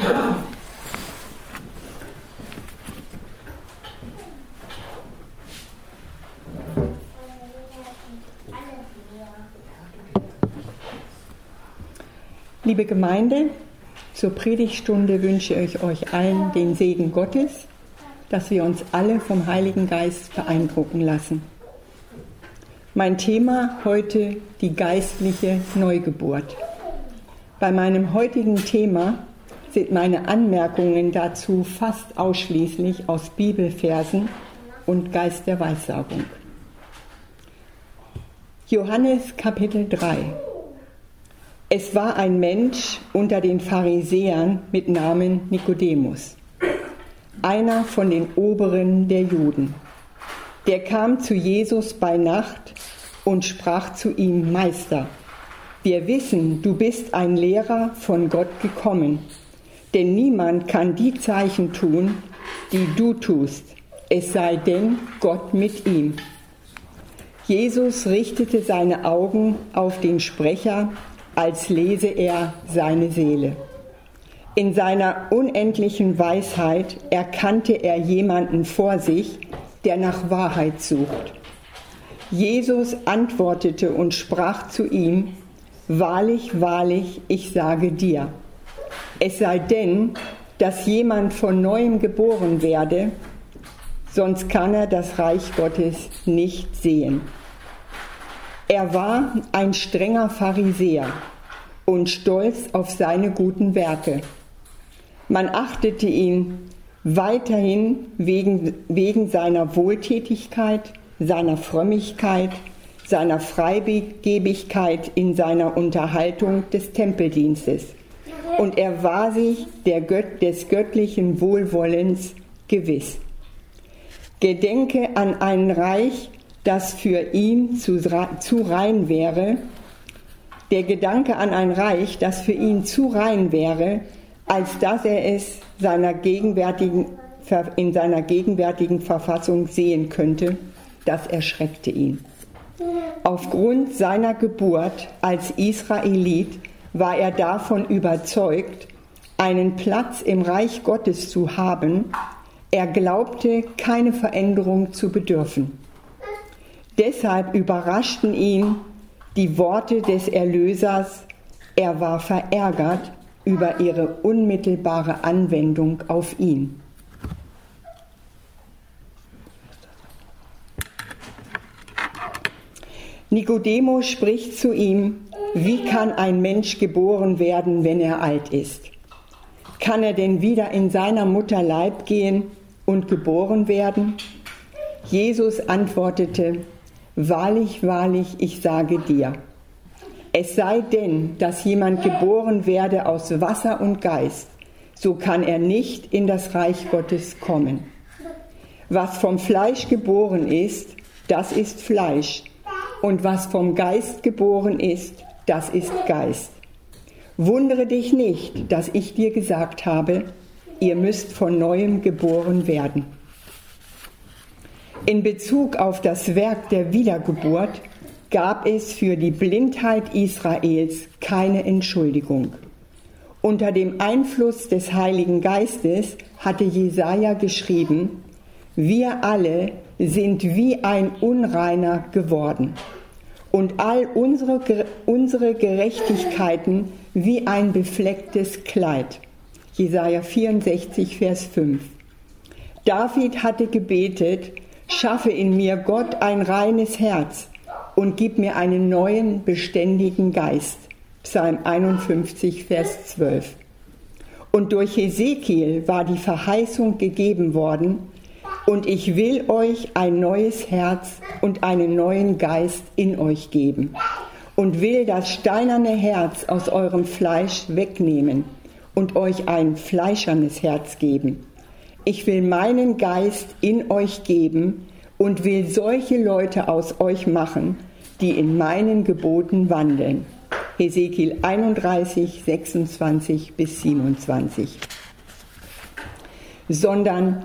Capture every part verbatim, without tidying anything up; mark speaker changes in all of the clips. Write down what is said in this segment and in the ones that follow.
Speaker 1: Liebe Gemeinde, zur Predigtstunde wünsche ich euch allen den Segen Gottes, dass wir uns alle vom Heiligen Geist beeindrucken lassen. Mein Thema heute die geistliche Neugeburt. Bei meinem heutigen Thema sind meine Anmerkungen dazu fast ausschließlich aus Bibelversen und Geist der Weissagung. Johannes Kapitel drei. Es war ein Mensch unter den Pharisäern mit Namen Nikodemus, einer von den Oberen der Juden. Der kam zu Jesus bei Nacht und sprach zu ihm: Meister, wir wissen, du bist ein Lehrer von Gott gekommen, denn niemand kann die Zeichen tun, die du tust, es sei denn Gott mit ihm. Jesus richtete seine Augen auf den Sprecher, als lese er seine Seele. In seiner unendlichen Weisheit erkannte er jemanden vor sich, der nach Wahrheit sucht. Jesus antwortete und sprach zu ihm: Wahrlich, wahrlich, ich sage dir, es sei denn, dass jemand von Neuem geboren werde, sonst kann er das Reich Gottes nicht sehen. Er war ein strenger Pharisäer und stolz auf seine guten Werke. Man achtete ihn weiterhin wegen, wegen seiner Wohltätigkeit, seiner Frömmigkeit, seiner Freigebigkeit in seiner Unterhaltung des Tempeldienstes. Und er war sich der Gött, des göttlichen Wohlwollens gewiss. Gedenke an ein Reich, das für ihn zu, zu rein wäre, der Gedanke an ein Reich, das für ihn zu rein wäre, als dass er es seiner gegenwärtigen, in seiner gegenwärtigen Verfassung sehen könnte, das erschreckte ihn. Aufgrund seiner Geburt als Israelit war er davon überzeugt, einen Platz im Reich Gottes zu haben. Er glaubte, keine Veränderung zu bedürfen. Deshalb überraschten ihn die Worte des Erlösers. Er war verärgert über ihre unmittelbare Anwendung auf ihn. Nikodemus spricht zu ihm: Wie kann ein Mensch geboren werden, wenn er alt ist? Kann er denn wieder in seiner Mutter Leib gehen und geboren werden? Jesus antwortete: Wahrlich, wahrlich, ich sage dir, es sei denn, dass jemand geboren werde aus Wasser und Geist, so kann er nicht in das Reich Gottes kommen. Was vom Fleisch geboren ist, das ist Fleisch, und was vom Geist geboren ist, das ist Geist. Wundere dich nicht, dass ich dir gesagt habe, ihr müsst von Neuem geboren werden. In Bezug auf das Werk der Wiedergeburt gab es für die Blindheit Israels keine Entschuldigung. Unter dem Einfluss des Heiligen Geistes hatte Jesaja geschrieben: Wir alle sind wie ein Unreiner geworden und all unsere, unsere Gerechtigkeiten wie ein beflecktes Kleid. Jesaja vierundsechzig, Vers fünf. David hatte gebetet: Schaffe in mir, Gott, ein reines Herz und gib mir einen neuen, beständigen Geist. Psalm einundfünfzig, Vers zwölf. Und durch Hesekiel war die Verheißung gegeben worden: Und ich will euch ein neues Herz und einen neuen Geist in euch geben und will das steinerne Herz aus eurem Fleisch wegnehmen und euch ein fleischernes Herz geben. Ich will meinen Geist in euch geben und will solche Leute aus euch machen, die in meinen Geboten wandeln. Hesekiel einunddreißig, sechsundzwanzig bis siebenundzwanzig. Sondern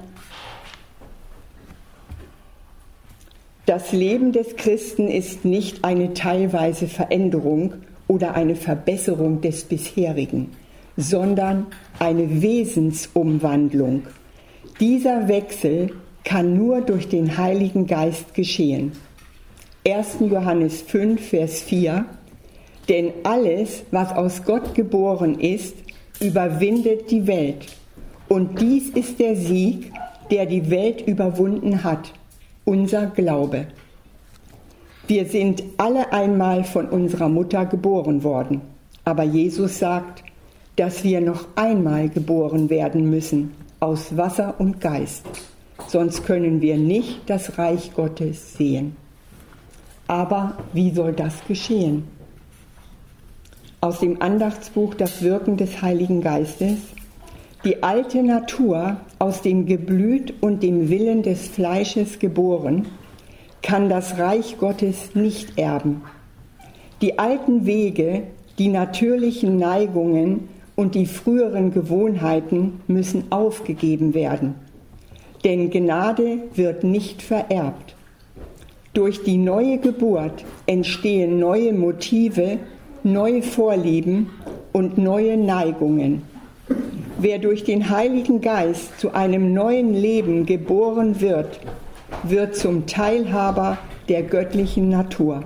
Speaker 1: das Leben des Christen ist nicht eine teilweise Veränderung oder eine Verbesserung des bisherigen, sondern eine Wesensumwandlung. Dieser Wechsel kann nur durch den Heiligen Geist geschehen. erster Johannes fünf, Vers vier: Denn alles, was aus Gott geboren ist, überwindet die Welt. Und dies ist der Sieg, der die Welt überwunden hat, unser Glaube. Wir sind alle einmal von unserer Mutter geboren worden. Aber Jesus sagt, dass wir noch einmal geboren werden müssen, aus Wasser und Geist. Sonst können wir nicht das Reich Gottes sehen. Aber wie soll das geschehen? Aus dem Andachtsbuch Das Wirken des Heiligen Geistes: Die alte Natur, aus dem Geblüt und dem Willen des Fleisches geboren, kann das Reich Gottes nicht erben. Die alten Wege, die natürlichen Neigungen und die früheren Gewohnheiten müssen aufgegeben werden. Denn Gnade wird nicht vererbt. Durch die neue Geburt entstehen neue Motive, neue Vorlieben und neue Neigungen. Wer durch den Heiligen Geist zu einem neuen Leben geboren wird, wird zum Teilhaber der göttlichen Natur.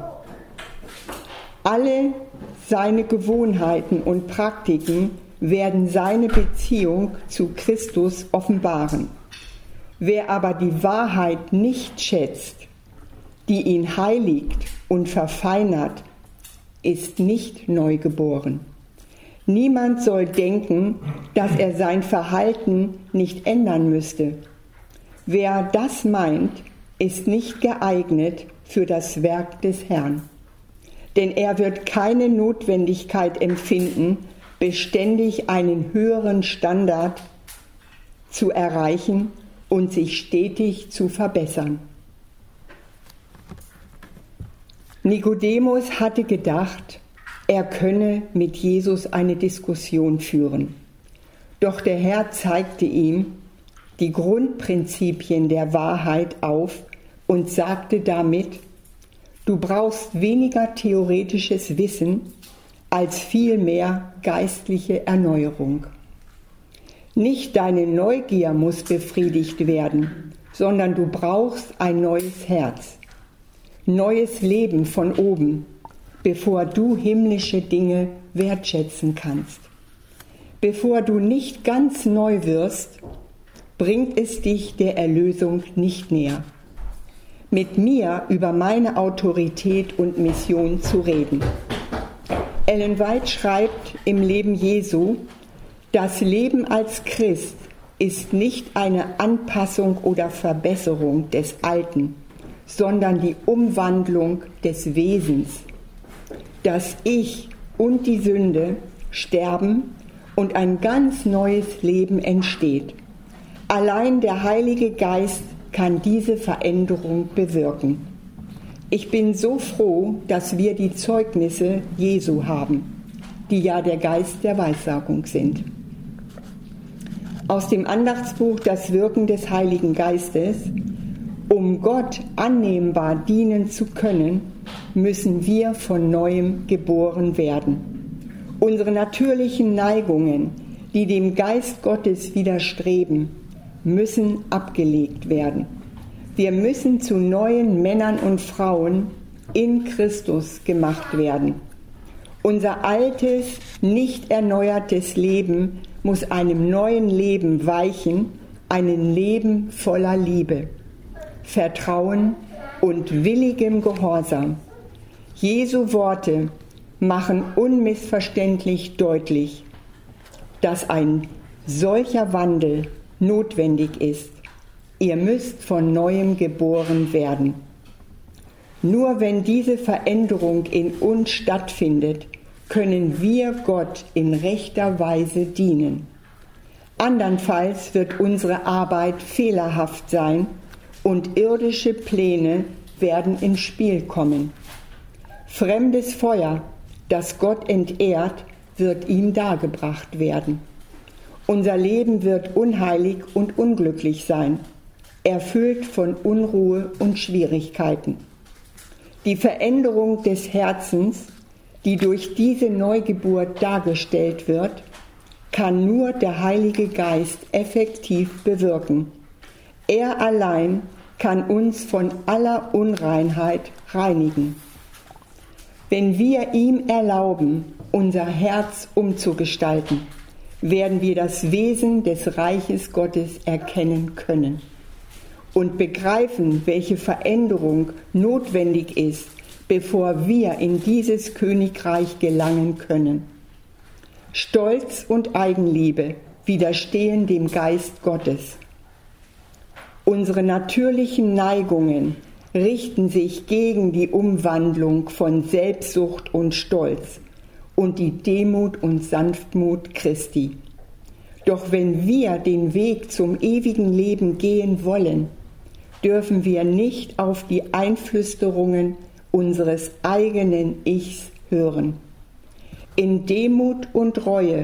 Speaker 1: Alle seine Gewohnheiten und Praktiken werden seine Beziehung zu Christus offenbaren. Wer aber die Wahrheit nicht schätzt, die ihn heiligt und verfeinert, ist nicht neugeboren. Niemand soll denken, dass er sein Verhalten nicht ändern müsste. Wer das meint, ist nicht geeignet für das Werk des Herrn. Denn er wird keine Notwendigkeit empfinden, beständig einen höheren Standard zu erreichen und sich stetig zu verbessern. Nikodemus hatte gedacht, er könne mit Jesus eine Diskussion führen. Doch der Herr zeigte ihm die Grundprinzipien der Wahrheit auf und sagte damit: Du brauchst weniger theoretisches Wissen als vielmehr geistliche Erneuerung. Nicht deine Neugier muss befriedigt werden, sondern du brauchst ein neues Herz, neues Leben von oben, bevor du himmlische Dinge wertschätzen kannst. Bevor du nicht ganz neu wirst, bringt es dich der Erlösung nicht näher. Mit mir über meine Autorität und Mission zu reden. Ellen White schreibt im Leben Jesu: Das Leben als Christ ist nicht eine Anpassung oder Verbesserung des Alten, sondern die Umwandlung des Wesens. Das Ich und die Sünde sterben und ein ganz neues Leben entsteht. Allein der Heilige Geist kann diese Veränderung bewirken. Ich bin so froh, dass wir die Zeugnisse Jesu haben, die ja der Geist der Weissagung sind. Aus dem Andachtsbuch Das Wirken des Heiligen Geistes: Um Gott annehmbar dienen zu können, müssen wir von Neuem geboren werden. Unsere natürlichen Neigungen, die dem Geist Gottes widerstreben, müssen abgelegt werden. Wir müssen zu neuen Männern und Frauen in Christus gemacht werden. Unser altes, nicht erneuertes Leben muss einem neuen Leben weichen, einem Leben voller Liebe, Vertrauen und willigem Gehorsam. Jesu Worte machen unmissverständlich deutlich, dass ein solcher Wandel notwendig ist. Ihr müsst von Neuem geboren werden. Nur wenn diese Veränderung in uns stattfindet, können wir Gott in rechter Weise dienen. Andernfalls wird unsere Arbeit fehlerhaft sein und irdische Pläne werden ins Spiel kommen. Fremdes Feuer, das Gott entehrt, wird ihm dargebracht werden. Unser Leben wird unheilig und unglücklich sein, erfüllt von Unruhe und Schwierigkeiten. Die Veränderung des Herzens, die durch diese Neugeburt dargestellt wird, kann nur der Heilige Geist effektiv bewirken. Er allein kann uns von aller Unreinheit reinigen. Wenn wir ihm erlauben, unser Herz umzugestalten, werden wir das Wesen des Reiches Gottes erkennen können und begreifen, welche Veränderung notwendig ist, bevor wir in dieses Königreich gelangen können. Stolz und Eigenliebe widerstehen dem Geist Gottes. Unsere natürlichen Neigungen richten sich gegen die Umwandlung von Selbstsucht und Stolz und die Demut und Sanftmut Christi. Doch wenn wir den Weg zum ewigen Leben gehen wollen, dürfen wir nicht auf die Einflüsterungen unseres eigenen Ichs hören. In Demut und Reue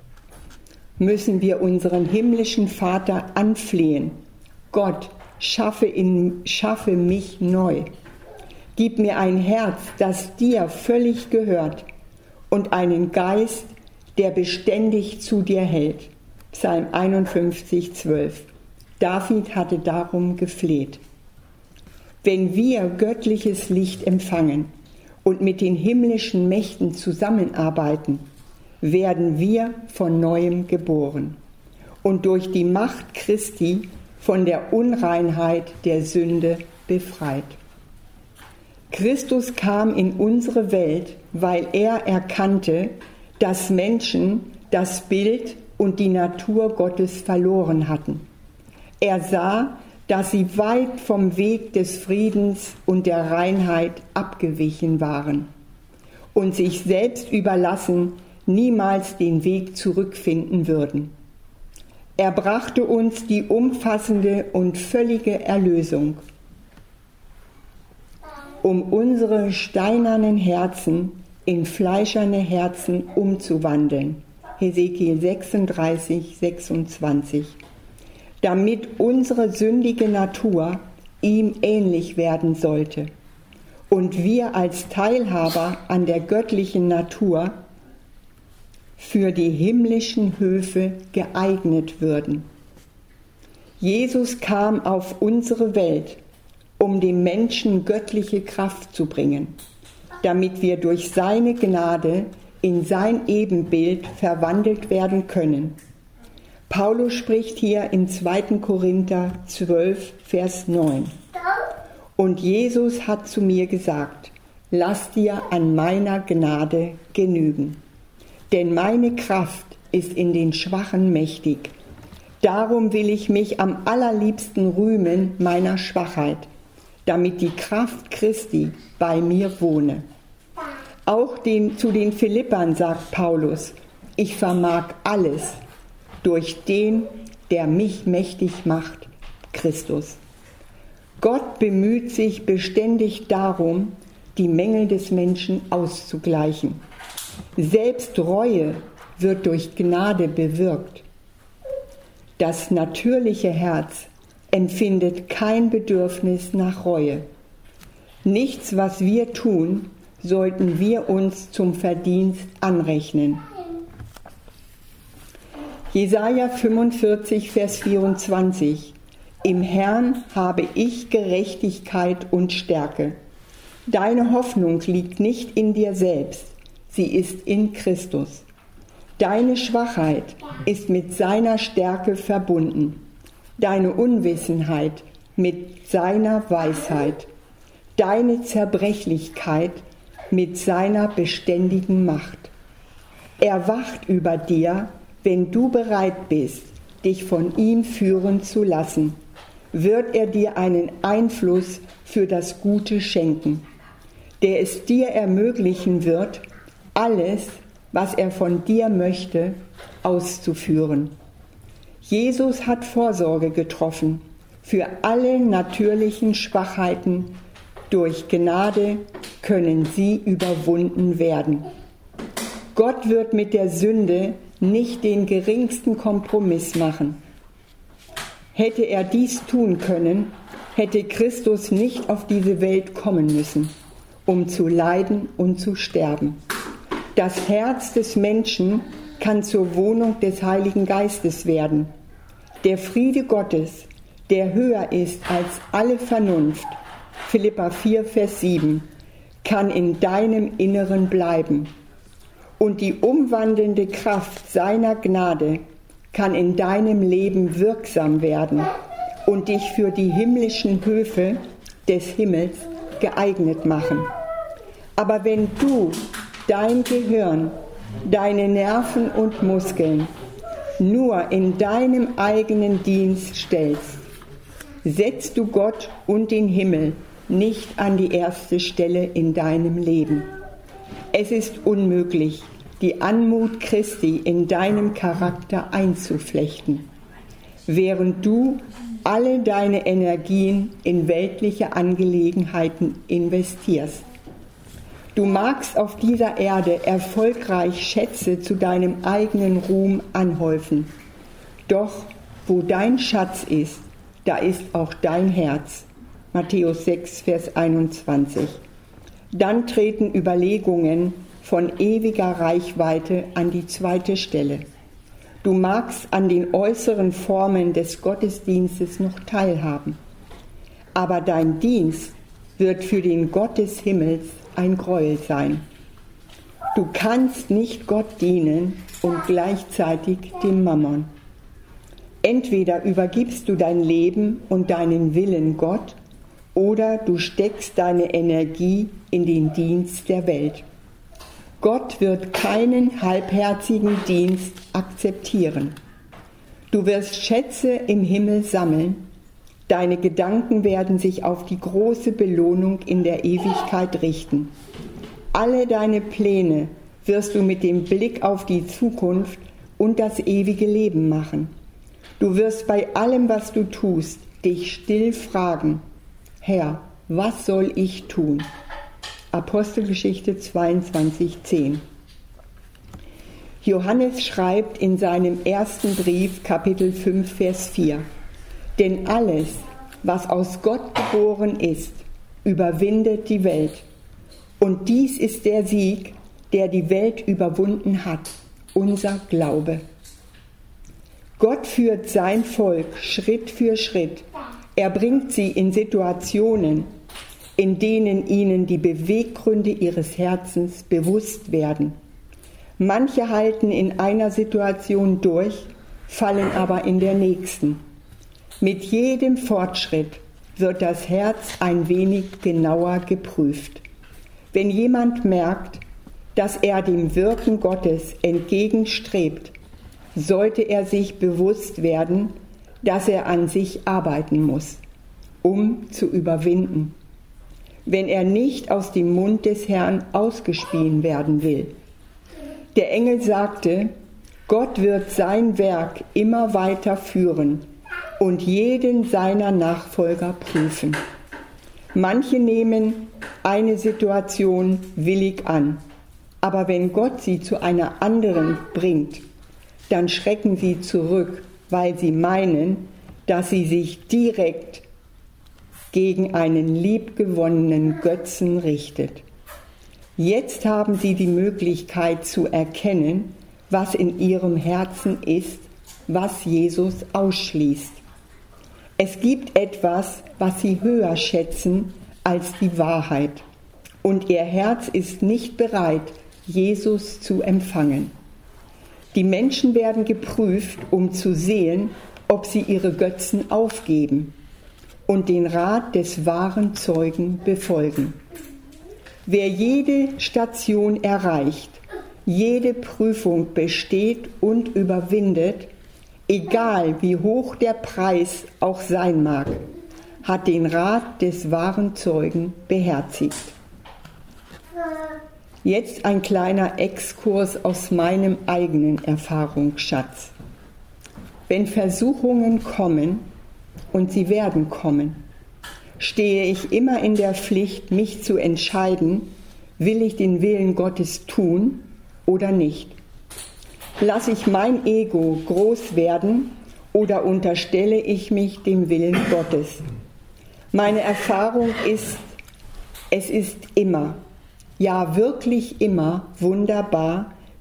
Speaker 1: müssen wir unseren himmlischen Vater anflehen. Gott, schaffe, in, schaffe mich neu. Gib mir ein Herz, das dir völlig gehört und einen Geist, der beständig zu dir hält. Psalm einundfünfzig, zwölf. David hatte darum gefleht. Wenn wir göttliches Licht empfangen und mit den himmlischen Mächten zusammenarbeiten, werden wir von Neuem geboren und durch die Macht Christi von der Unreinheit der Sünde befreit. Christus kam in unsere Welt, weil er erkannte, dass Menschen das Bild und die Natur Gottes verloren hatten. Er sah, dass sie weit vom Weg des Friedens und der Reinheit abgewichen waren und sich selbst überlassen niemals den Weg zurückfinden würden. Er brachte uns die umfassende und völlige Erlösung, um unsere steinernen Herzen in fleischerne Herzen umzuwandeln. Hesekiel sechsunddreißig, sechsundzwanzig. Damit unsere sündige Natur ihm ähnlich werden sollte und wir als Teilhaber an der göttlichen Natur für die himmlischen Höfe geeignet würden. Jesus kam auf unsere Welt, um dem Menschen göttliche Kraft zu bringen, damit wir durch seine Gnade in sein Ebenbild verwandelt werden können. Paulus spricht hier in zweiten Korinther zwölf, Vers neun. Und Jesus hat zu mir gesagt, lass dir an meiner Gnade genügen. Denn meine Kraft ist in den Schwachen mächtig. Darum will ich mich am allerliebsten rühmen meiner Schwachheit, damit die Kraft Christi bei mir wohne. Auch den, zu den Philippern sagt Paulus, ich vermag alles durch den, der mich mächtig macht, Christus. Gott bemüht sich beständig darum, die Mängel des Menschen auszugleichen. Selbst Reue wird durch Gnade bewirkt. Das natürliche Herz empfindet kein Bedürfnis nach Reue. Nichts, was wir tun, sollten wir uns zum Verdienst anrechnen. Jesaja fünfundvierzig, Vers vierundzwanzig. Im Herrn habe ich Gerechtigkeit und Stärke. Deine Hoffnung liegt nicht in dir selbst, sie ist in Christus. Deine Schwachheit ist mit seiner Stärke verbunden, deine Unwissenheit mit seiner Weisheit, deine Zerbrechlichkeit mit seiner beständigen Macht. Er wacht über dir, wenn du bereit bist, dich von ihm führen zu lassen, wird er dir einen Einfluss für das Gute schenken, der es dir ermöglichen wird, alles, was er von dir möchte, auszuführen. Jesus hat Vorsorge getroffen für alle natürlichen Schwachheiten. Durch Gnade können sie überwunden werden. Gott wird mit der Sünde nicht den geringsten Kompromiss machen. Hätte er dies tun können, hätte Christus nicht auf diese Welt kommen müssen, um zu leiden und zu sterben. Das Herz des Menschen kann zur Wohnung des Heiligen Geistes werden. Der Friede Gottes, der höher ist als alle Vernunft, Philipper vier, Vers sieben, kann in deinem Inneren bleiben. Und die umwandelnde Kraft seiner Gnade kann in deinem Leben wirksam werden und dich für die himmlischen Höfe des Himmels geeignet machen. Aber wenn du dein Gehirn, deine Nerven und Muskeln nur in deinem eigenen Dienst stellst, setzt du Gott und den Himmel nicht an die erste Stelle in deinem Leben. Es ist unmöglich, die Anmut Christi in deinem Charakter einzuflechten, während du alle deine Energien in weltliche Angelegenheiten investierst. Du magst auf dieser Erde erfolgreich Schätze zu deinem eigenen Ruhm anhäufen. Doch wo dein Schatz ist, da ist auch dein Herz. Matthäus sechs, Vers einundzwanzig. Dann treten Überlegungen von ewiger Reichweite an die zweite Stelle. Du magst an den äußeren Formen des Gottesdienstes noch teilhaben, aber dein Dienst wird für den Gott des Himmels ein Gräuel sein. Du kannst nicht Gott dienen und gleichzeitig dem Mammon. Entweder übergibst du dein Leben und deinen Willen Gott, oder du steckst deine Energie in den Dienst der Welt. Gott wird keinen halbherzigen Dienst akzeptieren. Du wirst Schätze im Himmel sammeln. Deine Gedanken werden sich auf die große Belohnung in der Ewigkeit richten. Alle deine Pläne wirst du mit dem Blick auf die Zukunft und das ewige Leben machen. Du wirst bei allem, was du tust, dich still fragen: Herr, was soll ich tun? Apostelgeschichte zweiundzwanzig, zehn. Johannes schreibt in seinem ersten Brief, Kapitel fünf, Vers vier: Denn alles, was aus Gott geboren ist, überwindet die Welt. Und dies ist der Sieg, der die Welt überwunden hat, unser Glaube. Gott führt sein Volk Schritt für Schritt. Er bringt sie in Situationen, in denen ihnen die Beweggründe ihres Herzens bewusst werden. Manche halten in einer Situation durch, fallen aber in der nächsten. Mit jedem Fortschritt wird das Herz ein wenig genauer geprüft. Wenn jemand merkt, dass er dem Wirken Gottes entgegenstrebt, sollte er sich bewusst werden, dass er an sich arbeiten muss, um zu überwinden, wenn er nicht aus dem Mund des Herrn ausgespien werden will. Der Engel sagte, Gott wird sein Werk immer weiter führen und jeden seiner Nachfolger prüfen. Manche nehmen eine Situation willig an, aber wenn Gott sie zu einer anderen bringt, dann schrecken sie zurück, weil sie meinen, dass sie sich direkt gegen einen liebgewonnenen Götzen richtet. Jetzt haben sie die Möglichkeit zu erkennen, was in ihrem Herzen ist, was Jesus ausschließt. Es gibt etwas, was sie höher schätzen als die Wahrheit, und ihr Herz ist nicht bereit, Jesus zu empfangen. Die Menschen werden geprüft, um zu sehen, ob sie ihre Götzen aufgeben und den Rat des wahren Zeugen befolgen. Wer jede Station erreicht, jede Prüfung besteht und überwindet, egal wie hoch der Preis auch sein mag, hat den Rat des wahren Zeugen beherzigt. Jetzt ein kleiner Exkurs aus meinem eigenen Erfahrungsschatz. Wenn Versuchungen kommen, und sie werden kommen, stehe ich immer in der Pflicht, mich zu entscheiden, will ich den Willen Gottes tun oder nicht. Lasse ich mein Ego groß werden oder unterstelle ich mich dem Willen Gottes? Meine Erfahrung ist, es ist immer, ja wirklich immer wunderbar,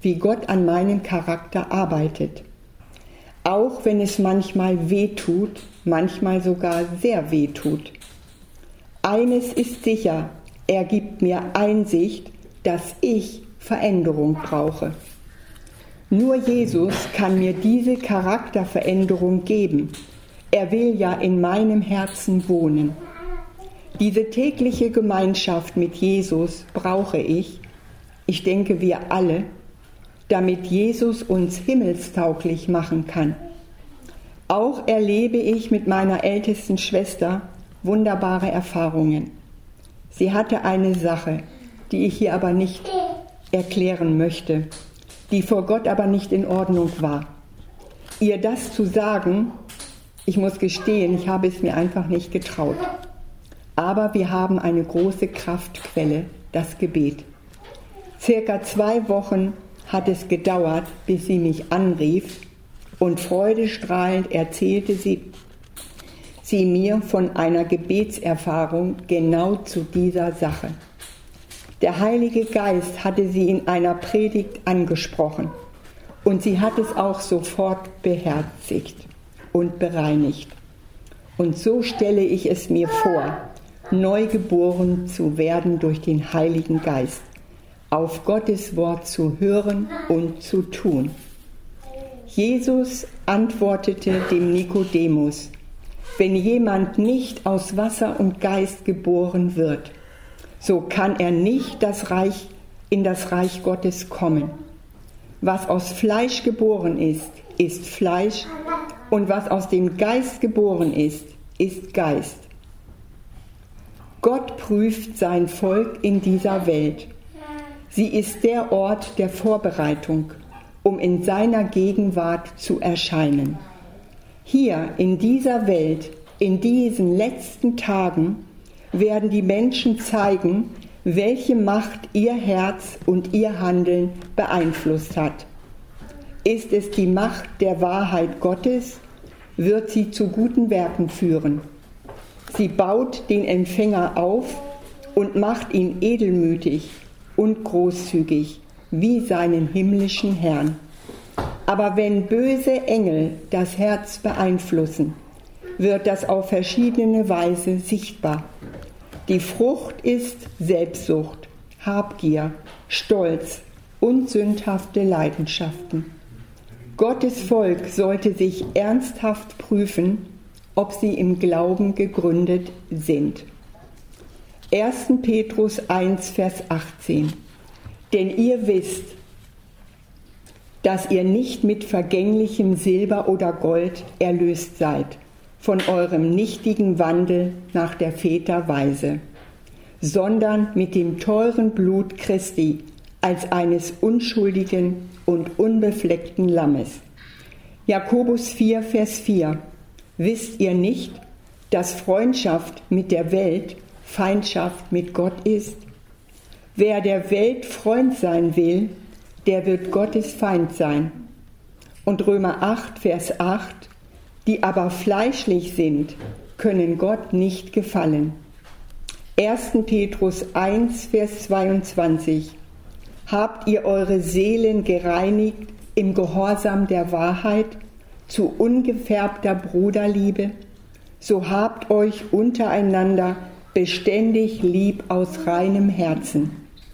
Speaker 1: wie Gott an meinem Charakter arbeitet. Auch wenn es manchmal weh tut, manchmal sogar sehr weh tut. Eines ist sicher, er gibt mir Einsicht, dass ich Veränderung brauche. Nur Jesus kann mir diese Charakterveränderung geben. Er will ja in meinem Herzen wohnen. Diese tägliche Gemeinschaft mit Jesus brauche ich, ich denke wir alle, damit Jesus uns himmelstauglich machen kann. Auch erlebe ich mit meiner ältesten Schwester wunderbare Erfahrungen. Sie hatte eine Sache, die ich hier aber nicht erklären möchte, die vor Gott aber nicht in Ordnung war. Ihr das zu sagen, ich muss gestehen, ich habe es mir einfach nicht getraut. Aber wir haben eine große Kraftquelle, das Gebet. Circa zwei Wochen hat es gedauert, bis sie mich anrief und freudestrahlend erzählte sie, sie mir von einer Gebetserfahrung genau zu dieser Sache. Der Heilige Geist hatte sie in einer Predigt angesprochen und sie hat es auch sofort beherzigt und bereinigt. Und so stelle ich es mir vor, neugeboren zu werden durch den Heiligen Geist, auf Gottes Wort zu hören und zu tun. Jesus antwortete dem Nikodemus: Wenn jemand nicht aus Wasser und Geist geboren wird, so kann er nicht das Reich, in das Reich Gottes kommen. Was aus Fleisch geboren ist, ist Fleisch, und was aus dem Geist geboren ist, ist Geist. Gott prüft sein Volk in dieser Welt. Sie ist der Ort der Vorbereitung, um in seiner Gegenwart zu erscheinen. Hier in dieser Welt, in diesen letzten Tagen, werden die Menschen zeigen, welche Macht ihr Herz und ihr Handeln beeinflusst hat. Ist es die Macht der Wahrheit Gottes, wird sie zu guten Werken führen. Sie baut den Empfänger auf und macht ihn edelmütig und großzügig wie seinen himmlischen Herrn. Aber wenn böse Engel das Herz beeinflussen, wird das auf verschiedene Weise sichtbar. Die Frucht ist Selbstsucht, Habgier, Stolz und sündhafte Leidenschaften. Gottes Volk sollte sich ernsthaft prüfen, ob sie im Glauben gegründet sind. erster Petrus eins, Vers achtzehn. Denn ihr wisst, dass ihr nicht mit vergänglichem Silber oder Gold erlöst seid, von eurem nichtigen Wandel nach der Väter Weise, sondern mit dem teuren Blut Christi als eines unschuldigen und unbefleckten Lammes. Jakobus vier, Vers vier. Wisst ihr nicht, dass Freundschaft mit der Welt Feindschaft mit Gott ist? Wer der Welt Freund sein will, der wird Gottes Feind sein. Und Römer acht, Vers acht. Die aber fleischlich sind, können Gott nicht gefallen. erster Petrus eins, Vers zweiundzwanzig. Habt ihr eure Seelen gereinigt im Gehorsam der Wahrheit zu ungefärbter Bruderliebe? So habt euch untereinander beständig lieb aus reinem Herzen.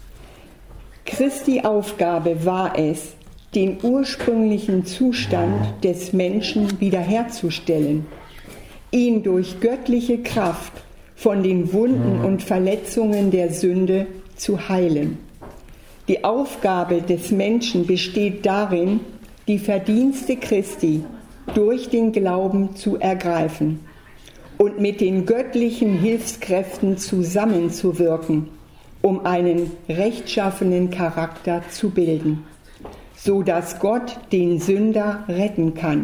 Speaker 1: Christi Aufgabe war es, den ursprünglichen Zustand des Menschen wiederherzustellen, ihn durch göttliche Kraft von den Wunden und Verletzungen der Sünde zu heilen. Die Aufgabe des Menschen besteht darin, die Verdienste Christi durch den Glauben zu ergreifen und mit den göttlichen Hilfskräften zusammenzuwirken, um einen rechtschaffenen Charakter zu bilden, so dass Gott den Sünder retten kann.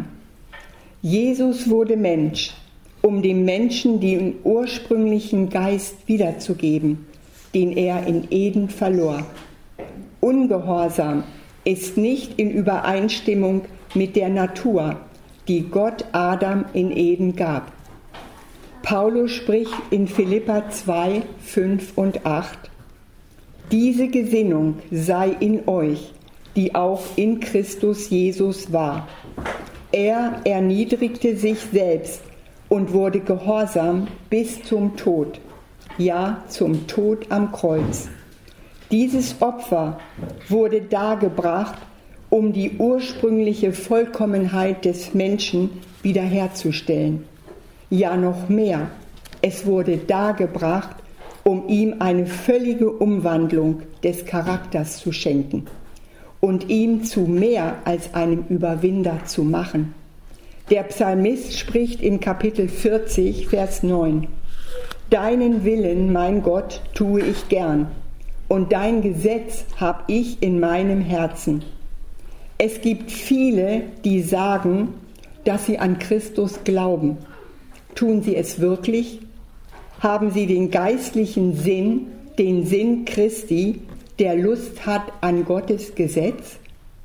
Speaker 1: Jesus wurde Mensch, um dem Menschen den ursprünglichen Geist wiederzugeben, den er in Eden verlor. Ungehorsam ist nicht in Übereinstimmung mit der Natur, die Gott Adam in Eden gab. Paulus spricht in Philipper zwei, fünf und acht: Diese Gesinnung sei in euch, die auch in Christus Jesus war. Er erniedrigte sich selbst und wurde gehorsam bis zum Tod, ja, zum Tod am Kreuz. Dieses Opfer wurde dargebracht, um die ursprüngliche Vollkommenheit des Menschen wiederherzustellen. Ja, noch mehr, es wurde dargebracht, um ihm eine völlige Umwandlung des Charakters zu schenken und ihm zu mehr als einem Überwinder zu machen. Der Psalmist spricht im Kapitel vierzig, Vers neun: Deinen Willen, mein Gott, tue ich gern, und dein Gesetz hab ich in meinem Herzen. Es gibt viele, die sagen, dass sie an Christus glauben. Tun sie es wirklich? Haben sie den geistlichen Sinn, den Sinn Christi, der Lust hat an Gottes Gesetz?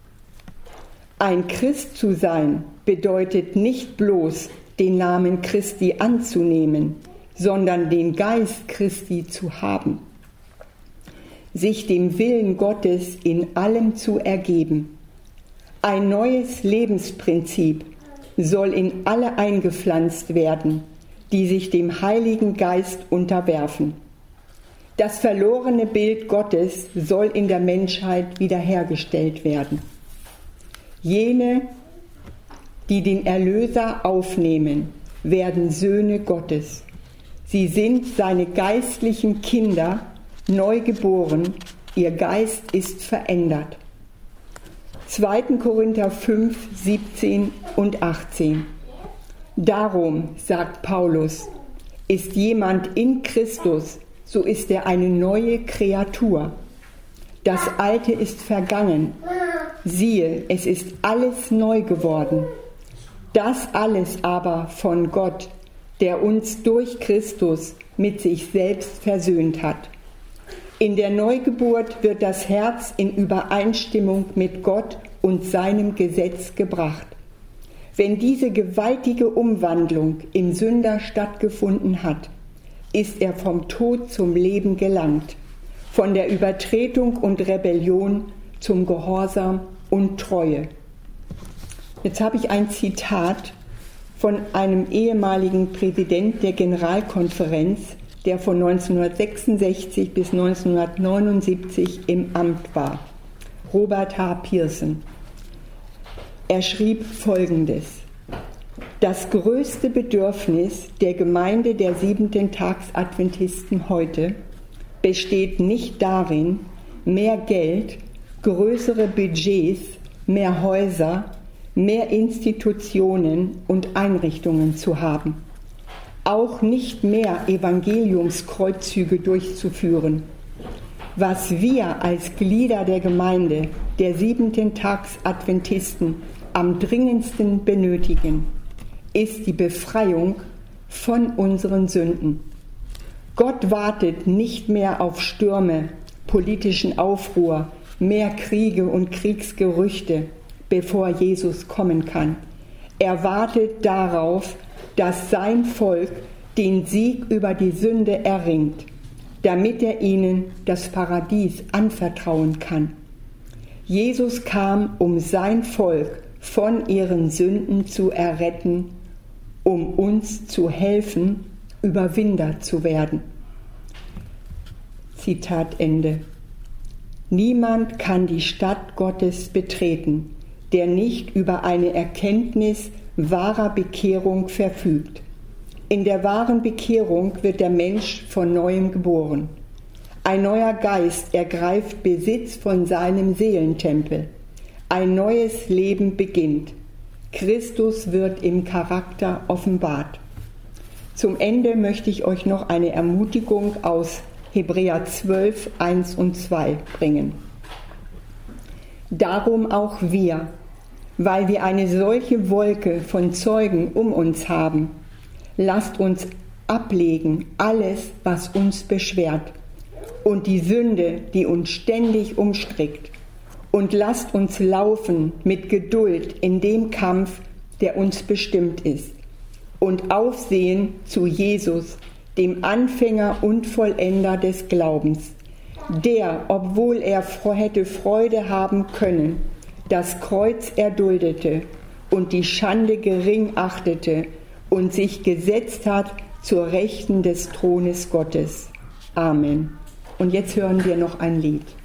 Speaker 1: Ein Christ zu sein bedeutet nicht bloß, den Namen Christi anzunehmen, sondern den Geist Christi zu haben, sich dem Willen Gottes in allem zu ergeben. Ein neues Lebensprinzip soll in alle eingepflanzt werden, die sich dem Heiligen Geist unterwerfen. Das verlorene Bild Gottes soll in der Menschheit wiederhergestellt werden. Jene, die den Erlöser aufnehmen, werden Söhne Gottes. Sie sind seine geistlichen Kinder, neu geboren, ihr Geist ist verändert. zweiter Korinther fünf, siebzehn und achtzehn. Darum, sagt Paulus, ist jemand in Christus, so ist er eine neue Kreatur. Das Alte ist vergangen. Siehe, es ist alles neu geworden. Das alles aber von Gott, der uns durch Christus mit sich selbst versöhnt hat. In der Neugeburt wird das Herz in Übereinstimmung mit Gott und seinem Gesetz gebracht. Wenn diese gewaltige Umwandlung im Sünder stattgefunden hat, ist er vom Tod zum Leben gelangt, von der Übertretung und Rebellion zum Gehorsam und Treue. Jetzt habe ich ein Zitat von einem ehemaligen Präsident der Generalkonferenz, der von neunzehnhundertsechsundsechzig bis neunzehnhundertneunundsiebzig im Amt war, Robert H. Pierson. Er schrieb Folgendes: Das größte Bedürfnis der Gemeinde der Siebenten-Tags-Adventisten heute besteht nicht darin, mehr Geld, größere Budgets, mehr Häuser, mehr Institutionen und Einrichtungen zu haben. Auch nicht mehr Evangeliumskreuzzüge durchzuführen. Was wir als Glieder der Gemeinde der Siebenten-Tags-Adventisten am dringendsten benötigen, ist die Befreiung von unseren Sünden. Gott wartet nicht mehr auf Stürme, politischen Aufruhr, mehr Kriege und Kriegsgerüchte, bevor Jesus kommen kann. Er wartet darauf, dass sein Volk den Sieg über die Sünde erringt, damit er ihnen das Paradies anvertrauen kann. Jesus kam, um sein Volk von ihren Sünden zu erretten, um uns zu helfen, Überwinder zu werden. Zitat Ende. Niemand kann die Stadt Gottes betreten, der nicht über eine Erkenntnis wahrer Bekehrung verfügt. In der wahren Bekehrung wird der Mensch von Neuem geboren. Ein neuer Geist ergreift Besitz von seinem Seelentempel. Ein neues Leben beginnt. Christus wird im Charakter offenbart. Zum Ende möchte ich euch noch eine Ermutigung aus Hebräer zwölf, eins und zwei bringen. Darum auch wir, weil wir eine solche Wolke von Zeugen um uns haben, lasst uns ablegen alles, was uns beschwert und die Sünde, die uns ständig umstrickt, und lasst uns laufen mit Geduld in dem Kampf, der uns bestimmt ist, und aufsehen zu Jesus, dem Anfänger und Vollender des Glaubens, der, obwohl er hätte Freude haben können, das Kreuz erduldete und die Schande gering achtete und sich gesetzt hat zur Rechten des Thrones Gottes. Amen. Und jetzt hören wir noch ein Lied.